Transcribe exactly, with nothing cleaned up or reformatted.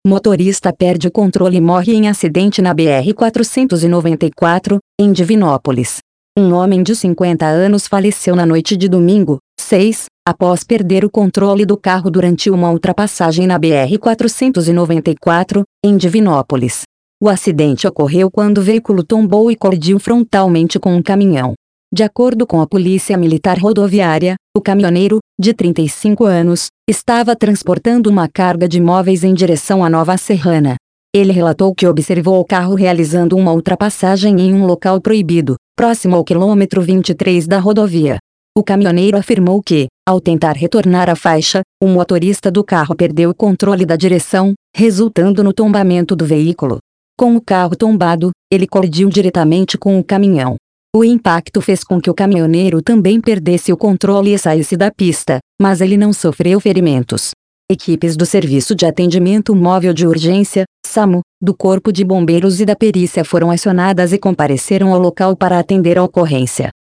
Motorista perde o controle e morre em acidente na B R quatrocentos e noventa e quatro, em Divinópolis. Um homem de cinquenta anos faleceu na noite de domingo, seis, após perder o controle do carro durante uma ultrapassagem na B R quatrocentos e noventa e quatro, em Divinópolis. O acidente ocorreu quando o veículo tombou e colidiu frontalmente com um caminhão. De acordo com a Polícia Militar Rodoviária, o caminhoneiro, de trinta e cinco anos, estava transportando uma carga de móveis em direção à Nova Serrana. Ele relatou que observou o carro realizando uma ultrapassagem em um local proibido, próximo ao quilômetro vinte e três da rodovia. O caminhoneiro afirmou que, ao tentar retornar à faixa, o motorista do carro perdeu o controle da direção, resultando no tombamento do veículo. Com o carro tombado, ele colidiu diretamente com o caminhão. O impacto fez com que o caminhoneiro também perdesse o controle e saísse da pista, mas ele não sofreu ferimentos. Equipes do Serviço de Atendimento Móvel de Urgência, SAMU, do Corpo de Bombeiros e da Perícia foram acionadas e compareceram ao local para atender a ocorrência.